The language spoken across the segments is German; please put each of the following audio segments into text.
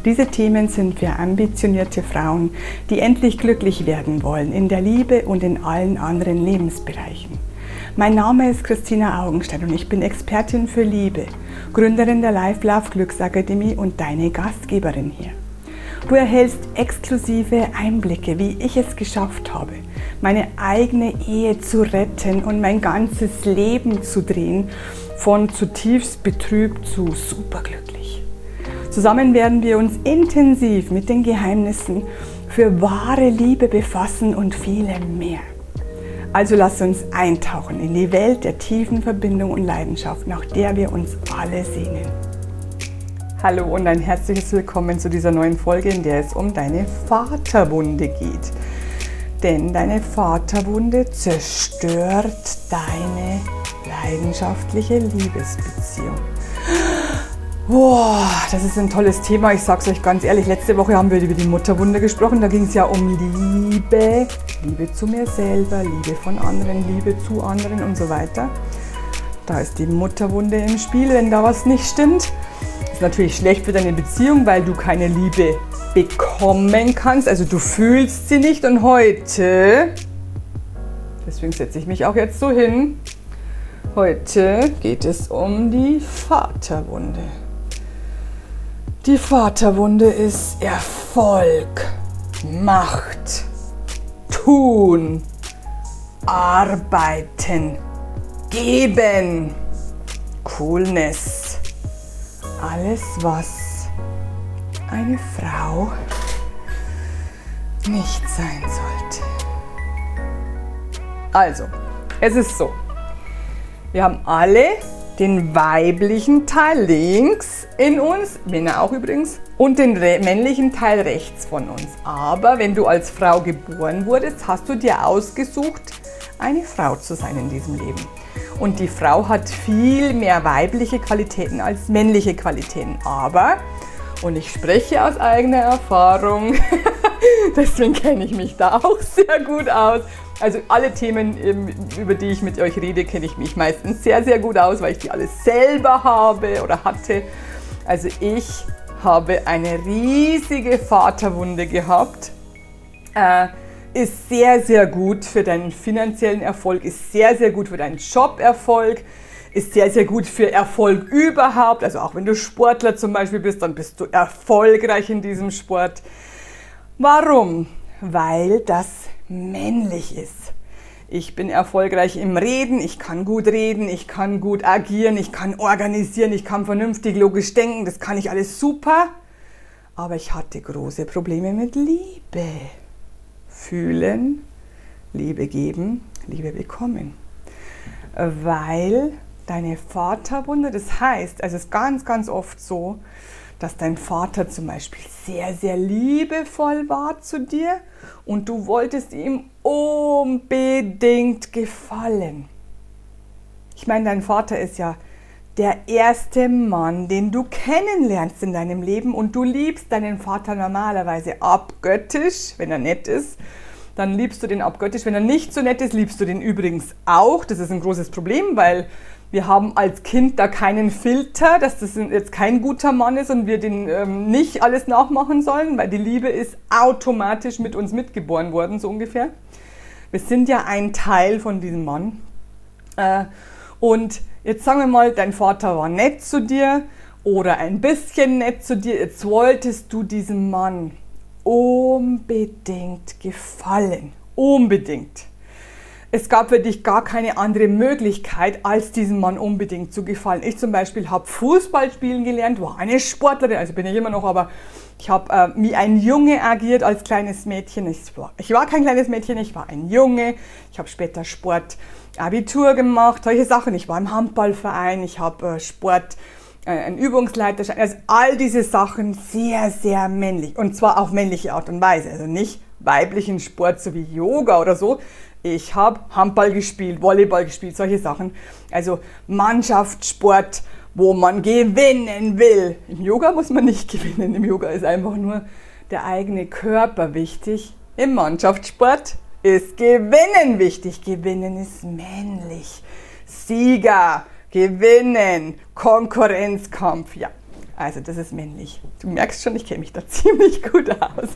Diese Themen sind für ambitionierte Frauen, die endlich glücklich werden wollen in der Liebe und in allen anderen Lebensbereichen. Mein Name ist Christina Augenstein und ich bin Expertin für Liebe, Gründerin der Life Love Glücksakademie und deine Gastgeberin hier. Du erhältst exklusive Einblicke, wie ich es geschafft habe, meine eigene Ehe zu retten und mein ganzes Leben zu drehen, von zutiefst betrübt zu superglücklich. Zusammen werden wir uns intensiv mit den Geheimnissen für wahre Liebe befassen und vielem mehr. Also lass uns eintauchen in die Welt der tiefen Verbindung und Leidenschaft, nach der wir uns alle sehnen. Hallo und ein herzliches Willkommen zu dieser neuen Folge, in der es um deine Vaterwunde geht. Denn deine Vaterwunde zerstört deine leidenschaftliche Liebesbeziehung. Boah, das ist ein tolles Thema. Ich sag's euch ganz ehrlich, letzte Woche haben wir über die Mutterwunde gesprochen. Da ging es ja um Liebe, Liebe zu mir selber, Liebe von anderen, Liebe zu anderen und so weiter. Da ist die Mutterwunde im Spiel, wenn da was nicht stimmt. Das ist natürlich schlecht für deine Beziehung, weil du keine Liebe bekommen kannst. Also du fühlst sie nicht. Und heute, deswegen setze ich mich auch jetzt so hin, heute geht es um die Vaterwunde. Die Vaterwunde ist Erfolg, Macht, Tun, Arbeiten, Geben, Coolness. Alles, was eine Frau nicht sein sollte. Also, es ist so. Wir haben alle den weiblichen Teil links in uns, Männer auch übrigens, und den männlichen Teil rechts von uns. Aber wenn du als Frau geboren wurdest, hast du dir ausgesucht, eine Frau zu sein in diesem Leben. Und die Frau hat viel mehr weibliche Qualitäten als männliche Qualitäten. Aber, und ich spreche aus eigener Erfahrung, deswegen kenne ich mich da auch sehr gut aus. Also alle Themen, über die ich mit euch rede, kenne ich mich meistens sehr, sehr gut aus, weil ich die alles selber habe oder hatte. Also ich habe eine riesige Vaterwunde gehabt. Ist sehr, sehr gut für deinen finanziellen Erfolg, ist sehr, sehr gut für deinen Joberfolg, ist sehr, sehr gut für Erfolg überhaupt. Also auch wenn du Sportler zum Beispiel bist, dann bist du erfolgreich in diesem Sport. Warum? Weil das männlich ist. Ich bin erfolgreich im Reden, ich kann gut reden, ich kann gut agieren, ich kann organisieren, ich kann vernünftig logisch denken, das kann ich alles super. Aber ich hatte große Probleme mit Liebe. Fühlen, Liebe geben, Liebe bekommen. Weil deine Vaterwunde, das heißt, also es ist ganz, ganz oft so, dass dein Vater zum Beispiel sehr, sehr liebevoll war zu dir und du wolltest ihm unbedingt gefallen. Ich meine, dein Vater ist ja der erste Mann, den du kennenlernst in deinem Leben und du liebst deinen Vater normalerweise abgöttisch, wenn er nett ist. Dann liebst du den abgöttisch. Wenn er nicht so nett ist, liebst du den übrigens auch. Das ist ein großes Problem, weil wir haben als Kind da keinen Filter, dass das jetzt kein guter Mann ist und wir den nicht alles nachmachen sollen, weil die Liebe ist automatisch mit uns mitgeboren worden, so ungefähr. Wir sind ja ein Teil von diesem Mann. Und jetzt sagen wir mal, dein Vater war nett zu dir oder ein bisschen nett zu dir. Jetzt wolltest du diesem Mann unbedingt gefallen. Unbedingt. Es gab für dich gar keine andere Möglichkeit, als diesem Mann unbedingt zu gefallen. Ich zum Beispiel habe Fußball spielen gelernt, war eine Sportlerin, also bin ich immer noch, aber ich habe wie ein Junge agiert als kleines Mädchen. Ich war kein kleines Mädchen, ich war ein Junge. Ich habe später Sportabitur gemacht, solche Sachen. Ich war im Handballverein, ich habe Sport, ein Übungsleiterschein. Also all diese Sachen sehr, sehr männlich. Und zwar auf männliche Art und Weise. Also nicht weiblichen Sport, so wie Yoga oder so. Ich habe Handball gespielt, Volleyball gespielt, solche Sachen. Also Mannschaftssport, wo man gewinnen will. Im Yoga muss man nicht gewinnen. Im Yoga ist einfach nur der eigene Körper wichtig. Im Mannschaftssport ist Gewinnen wichtig. Gewinnen ist männlich. Sieger, Gewinnen, Konkurrenzkampf. Ja, Also das ist männlich. Du merkst schon, ich kenne mich da ziemlich gut aus.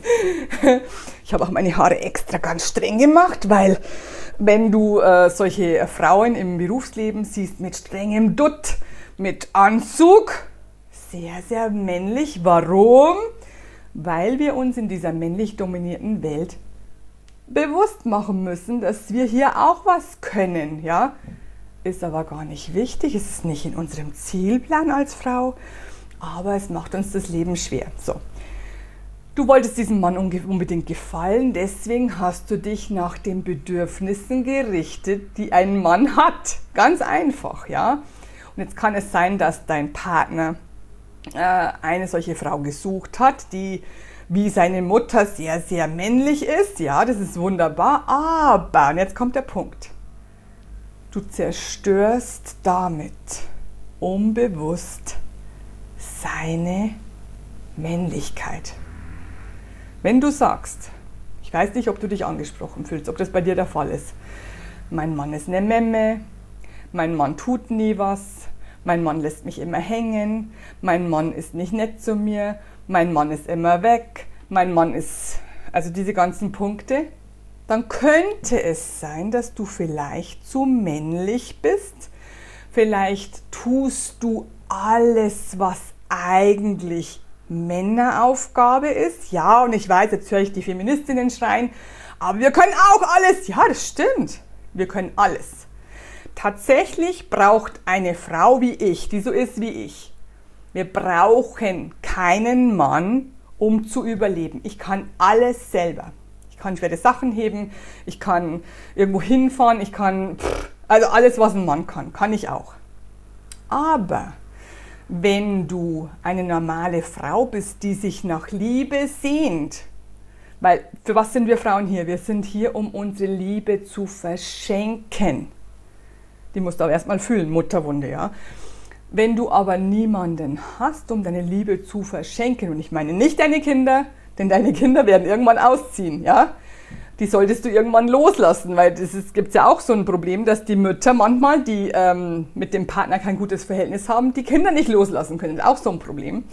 Ich habe auch meine Haare extra ganz streng gemacht, weil wenn du solche Frauen im Berufsleben siehst mit strengem Dutt, mit Anzug, sehr, sehr männlich. Warum? Weil wir uns in dieser männlich dominierten Welt bewusst machen müssen, dass wir hier auch was können. Ja? Ist aber gar nicht wichtig, es ist nicht in unserem Zielplan als Frau, aber es macht uns das Leben schwer. So. Du wolltest diesem Mann unbedingt gefallen, deswegen hast du dich nach den Bedürfnissen gerichtet, die ein Mann hat. Ganz einfach, ja. Und jetzt kann es sein, dass dein Partner eine solche Frau gesucht hat, die wie seine Mutter sehr, sehr männlich ist. Ja, das ist wunderbar, aber, und jetzt kommt der Punkt, du zerstörst damit unbewusst seine Männlichkeit. Wenn du sagst, ich weiß nicht, ob du dich angesprochen fühlst, ob das bei dir der Fall ist, mein Mann ist eine Memme, mein Mann tut nie was, mein Mann lässt mich immer hängen, mein Mann ist nicht nett zu mir, mein Mann ist immer weg, mein Mann ist, also diese ganzen Punkte, dann könnte es sein, dass du vielleicht zu männlich bist. Vielleicht tust du alles, was eigentlich Männeraufgabe ist. Ja, und ich weiß, jetzt höre ich die Feministinnen schreien, aber wir können auch alles. Ja, das stimmt. Wir können alles. Tatsächlich braucht eine Frau wie ich, die so ist wie ich, wir brauchen keinen Mann, um zu überleben. Ich kann alles selber. Ich kann schwere Sachen heben, ich kann irgendwo hinfahren, ich kann, also alles, was ein Mann kann ich auch. Aber wenn du eine normale Frau bist, die sich nach Liebe sehnt, weil für was sind wir Frauen hier? Wir sind hier, um unsere Liebe zu verschenken. Die musst du aber erstmal fühlen, Mutterwunde, ja. Wenn du aber niemanden hast, um deine Liebe zu verschenken, und ich meine nicht deine Kinder, denn deine Kinder werden irgendwann ausziehen, ja. Die solltest du irgendwann loslassen, weil gibt ja auch so ein Problem, dass die Mütter manchmal, die mit dem Partner kein gutes Verhältnis haben, die Kinder nicht loslassen können. Das ist auch so ein Problem.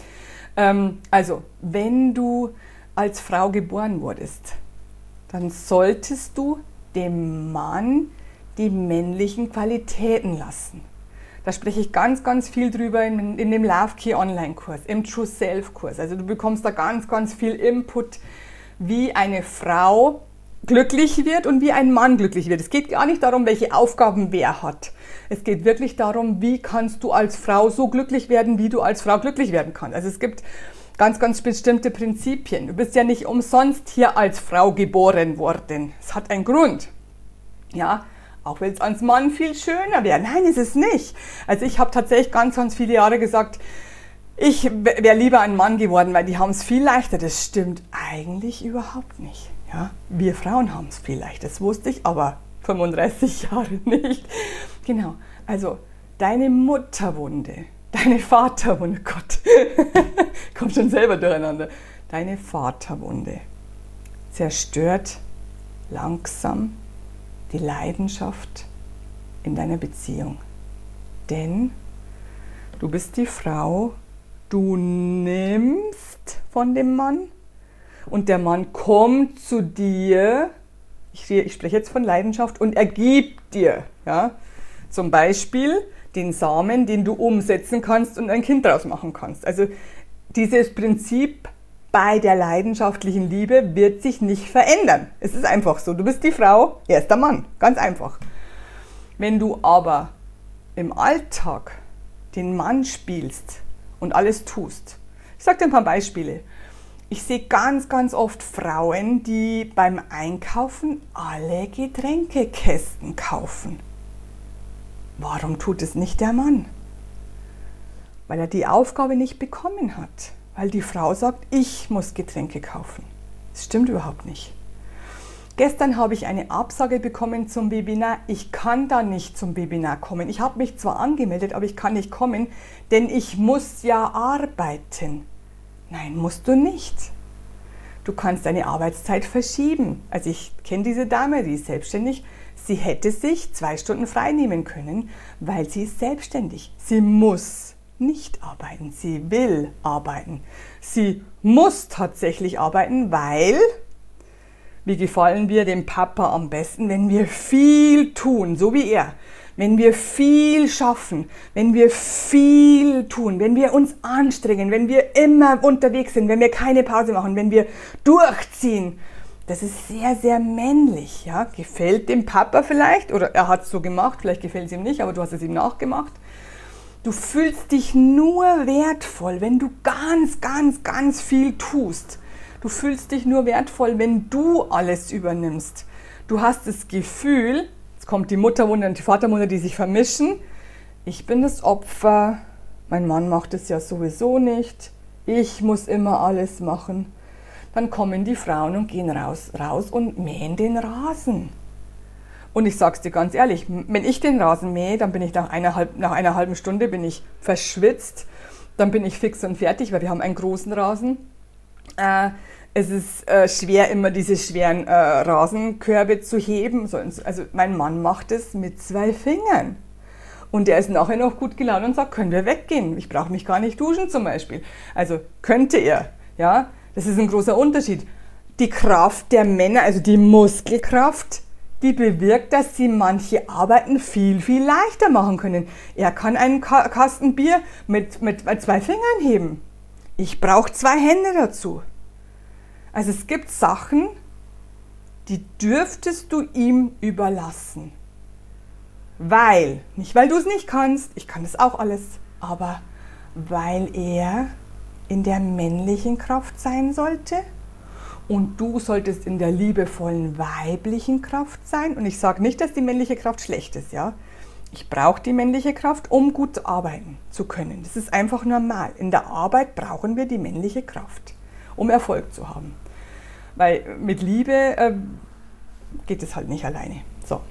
Also, wenn du als Frau geboren wurdest, dann solltest du dem Mann die männlichen Qualitäten lassen. Da spreche ich ganz, ganz viel drüber in dem Love Key Online-Kurs, im True Self-Kurs. Also du bekommst da ganz, ganz viel Input, wie eine Frau glücklich wird und wie ein Mann glücklich wird. Es geht gar nicht darum, welche Aufgaben wer hat. Es geht wirklich darum, wie kannst du als Frau so glücklich werden, wie du als Frau glücklich werden kannst. Also es gibt ganz, ganz bestimmte Prinzipien. Du bist ja nicht umsonst hier als Frau geboren worden. Es hat einen Grund. Ja, auch wenn es als Mann viel schöner wäre. Nein, ist es nicht. Also ich habe tatsächlich ganz, ganz viele Jahre gesagt, ich wäre lieber ein Mann geworden, weil die haben es viel leichter. Das stimmt eigentlich überhaupt nicht. Ja, wir Frauen haben es viel leichter. Das wusste ich, aber 35 Jahre nicht. Genau, also deine Mutterwunde, deine Vaterwunde, Gott, kommt schon selber durcheinander. Deine Vaterwunde zerstört langsam die Leidenschaft in deiner Beziehung. Denn du bist die Frau, du nimmst von dem Mann und der Mann kommt zu dir, ich spreche jetzt von Leidenschaft, und er gibt dir, ja, zum Beispiel den Samen, den du umsetzen kannst und ein Kind draus machen kannst. Also dieses Prinzip bei der leidenschaftlichen Liebe wird sich nicht verändern. Es ist einfach so. Du bist die Frau, er ist der Mann. Ganz einfach. Wenn du aber im Alltag den Mann spielst und alles tust. Ich sage dir ein paar Beispiele. Ich sehe ganz, ganz oft Frauen, die beim Einkaufen alle Getränkekästen kaufen. Warum tut es nicht der Mann? Weil er die Aufgabe nicht bekommen hat. Weil die Frau sagt, ich muss Getränke kaufen. Das stimmt überhaupt nicht. Gestern habe ich eine Absage bekommen zum Webinar. Ich kann da nicht zum Webinar kommen. Ich habe mich zwar angemeldet, aber ich kann nicht kommen, denn ich muss ja arbeiten. Nein, musst du nicht. Du kannst deine Arbeitszeit verschieben. Also ich kenne diese Dame, die ist selbstständig. Sie hätte sich 2 Stunden frei nehmen können, weil sie ist selbstständig. Sie muss nicht arbeiten. Sie will arbeiten. Sie muss tatsächlich arbeiten, weil, wie gefallen wir dem Papa am besten, wenn wir viel tun, so wie er. Wenn wir viel schaffen, wenn wir viel tun, wenn wir uns anstrengen, wenn wir immer unterwegs sind, wenn wir keine Pause machen, wenn wir durchziehen. Das ist sehr, sehr männlich. Ja? Gefällt dem Papa vielleicht, oder er hat es so gemacht, vielleicht gefällt es ihm nicht, aber du hast es ihm nachgemacht. Du fühlst dich nur wertvoll, wenn du ganz, ganz, ganz viel tust. Du fühlst dich nur wertvoll, wenn du alles übernimmst. Du hast das Gefühl, jetzt kommt die Mutterwunde und die Vaterwunde, die sich vermischen. Ich bin das Opfer, mein Mann macht es ja sowieso nicht, ich muss immer alles machen. Dann kommen die Frauen und gehen raus und mähen den Rasen. Und ich sag's dir ganz ehrlich, wenn ich den Rasen mähe, dann bin ich nach einer halben Stunde bin ich verschwitzt, dann bin ich fix und fertig, weil wir haben einen großen Rasen. Es ist schwer, immer diese schweren Rasenkörbe zu heben. Also mein Mann macht es mit 2 Fingern. Und der ist nachher noch gut gelaunt und sagt, können wir weggehen? Ich brauche mich gar nicht duschen zum Beispiel. Also könnte er, ja. Das ist ein großer Unterschied. Die Kraft der Männer, also die Muskelkraft, die bewirkt, dass sie manche Arbeiten viel, viel leichter machen können. Er kann einen Kasten Bier mit 2 Fingern heben. Ich brauche 2 Hände dazu. Also es gibt Sachen, die dürftest du ihm überlassen. Nicht weil du es nicht kannst, ich kann das auch alles, aber weil er in der männlichen Kraft sein sollte und du solltest in der liebevollen weiblichen Kraft sein. Und ich sage nicht, dass die männliche Kraft schlecht ist, ja. Ich brauche die männliche Kraft, um gut arbeiten zu können. Das ist einfach normal. In der Arbeit brauchen wir die männliche Kraft, um Erfolg zu haben. Weil mit Liebe geht es halt nicht alleine. So.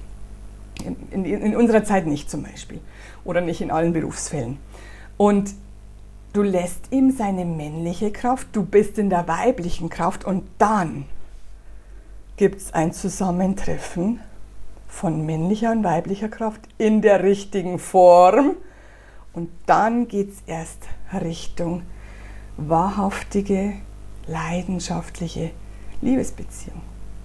In unserer Zeit nicht zum Beispiel. Oder nicht in allen Berufsfällen. Und du lässt ihm seine männliche Kraft, du bist in der weiblichen Kraft und dann gibt es ein Zusammentreffen von männlicher und weiblicher Kraft in der richtigen Form und dann geht es erst Richtung wahrhaftige, leidenschaftliche Liebesbeziehung.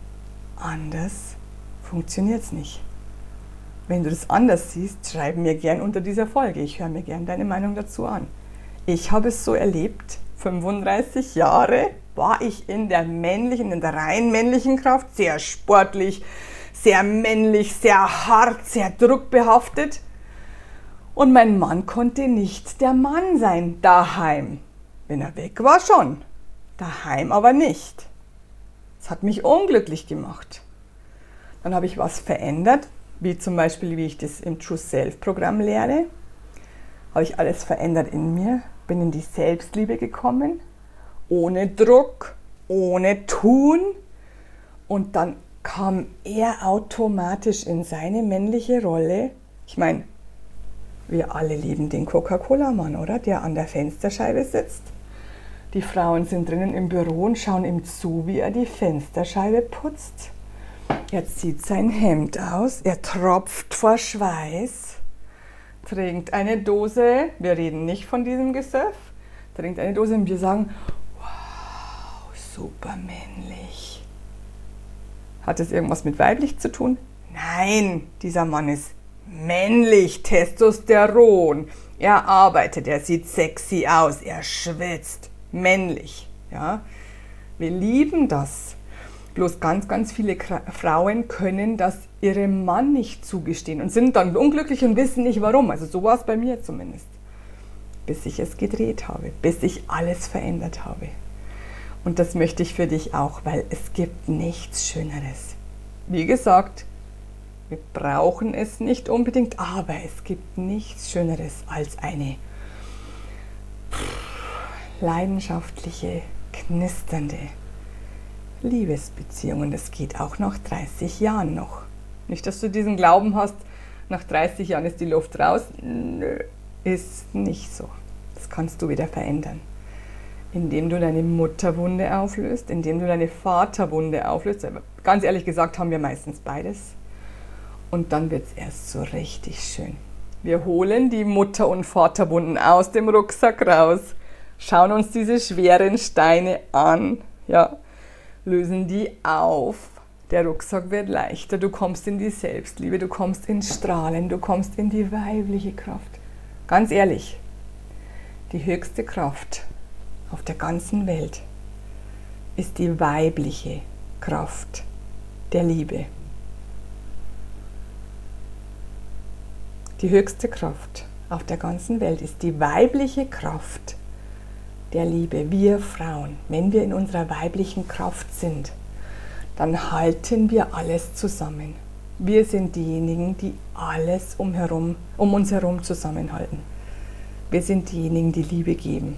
Anders funktioniert es nicht. Wenn du das anders siehst, schreib mir gern unter dieser Folge. Ich höre mir gern deine Meinung dazu an. Ich habe es so erlebt, 35 Jahre war ich in der rein männlichen Kraft, sehr sportlich, sehr männlich, sehr hart, sehr druckbehaftet. Und mein Mann konnte nicht der Mann sein, daheim. Wenn er weg war schon, daheim aber nicht. Das hat mich unglücklich gemacht. Dann habe ich was verändert, wie zum Beispiel, wie ich das im True Self Programm lehre. Habe ich alles verändert in mir, bin in die Selbstliebe gekommen, ohne Druck, ohne Tun. Und dann kam er automatisch in seine männliche Rolle. Ich meine, wir alle lieben den Coca-Cola-Mann, oder? Der an der Fensterscheibe sitzt. Die Frauen sind drinnen im Büro und schauen ihm zu, wie er die Fensterscheibe putzt. Er zieht sein Hemd aus, er tropft vor Schweiß, trinkt eine Dose, wir reden nicht von diesem Gesöff, trinkt eine Dose und wir sagen, wow, super männlich. Hat es irgendwas mit weiblich zu tun? Nein, dieser Mann ist männlich, Testosteron. Er arbeitet, er sieht sexy aus, er schwitzt, männlich. Ja? Wir lieben das. Bloß ganz, ganz viele Frauen können das ihrem Mann nicht zugestehen und sind dann unglücklich und wissen nicht warum. Also so war es bei mir zumindest. Bis ich es gedreht habe, bis ich alles verändert habe. Und das möchte ich für dich auch, weil es gibt nichts Schöneres. Wie gesagt, wir brauchen es nicht unbedingt, aber es gibt nichts Schöneres als eine leidenschaftliche, knisternde Liebesbeziehung. Und das geht auch nach 30 Jahren noch. Nicht, dass du diesen Glauben hast, nach 30 Jahren ist die Luft raus. Nö, ist nicht so. Das kannst du wieder verändern. Indem du deine Mutterwunde auflöst, indem du deine Vaterwunde auflöst. Aber ganz ehrlich gesagt haben wir meistens beides. Und dann wird es erst so richtig schön. Wir holen die Mutter- und Vaterwunden aus dem Rucksack raus, schauen uns diese schweren Steine an, ja, lösen die auf. Der Rucksack wird leichter, du kommst in die Selbstliebe, du kommst ins Strahlen, du kommst in die weibliche Kraft. Ganz ehrlich, die höchste Kraft auf der ganzen Welt ist die weibliche Kraft der Liebe. Die höchste Kraft auf der ganzen Welt ist die weibliche Kraft der Liebe. Wir Frauen, wenn wir in unserer weiblichen Kraft sind, dann halten wir alles zusammen. Wir sind diejenigen, die alles um uns herum zusammenhalten. Wir sind diejenigen, die Liebe geben.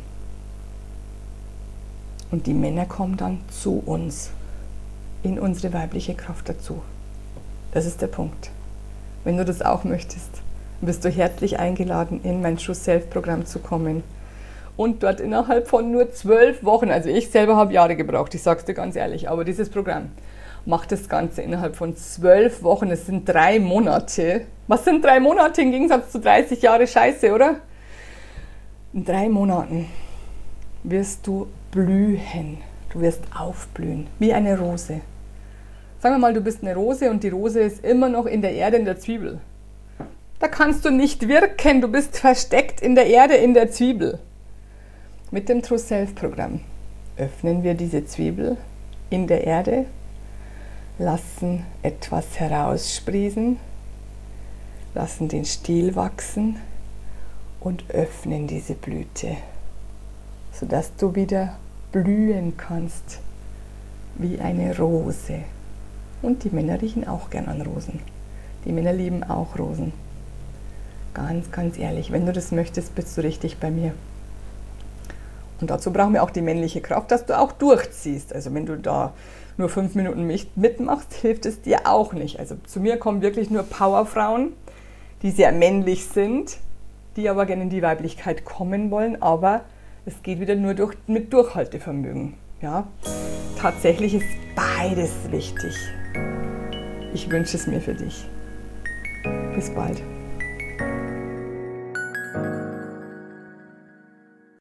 Und die Männer kommen dann zu uns, in unsere weibliche Kraft dazu. Das ist der Punkt. Wenn du das auch möchtest, bist du herzlich eingeladen, in mein True Self Programm zu kommen. Und dort innerhalb von nur 12 Wochen, also ich selber habe Jahre gebraucht, ich sage es dir ganz ehrlich, aber dieses Programm macht das Ganze innerhalb von 12 Wochen, es sind 3 Monate. Was sind 3 Monate im Gegensatz zu 30 Jahre Scheiße, oder? In 3 Monaten wirst du blühen, du wirst aufblühen, wie eine Rose. Sagen wir mal, du bist eine Rose und die Rose ist immer noch in der Erde, in der Zwiebel. Da kannst du nicht wirken, du bist versteckt in der Erde, in der Zwiebel. Mit dem True Self Programm öffnen wir diese Zwiebel in der Erde, lassen etwas heraussprießen, lassen den Stiel wachsen und öffnen diese Blüte, sodass du wieder blühen kannst wie eine Rose. Und die Männer riechen auch gern an Rosen. Die Männer lieben auch Rosen. Ganz, ganz ehrlich, wenn du das möchtest, bist du richtig bei mir. Und dazu brauchen wir auch die männliche Kraft, dass du auch durchziehst. Also wenn du da nur 5 Minuten mitmachst, hilft es dir auch nicht. Also zu mir kommen wirklich nur Powerfrauen, die sehr männlich sind, die aber gerne in die Weiblichkeit kommen wollen, aber es geht wieder nur mit Durchhaltevermögen. Ja? Tatsächlich ist beides wichtig. Ich wünsche es mir für dich. Bis bald.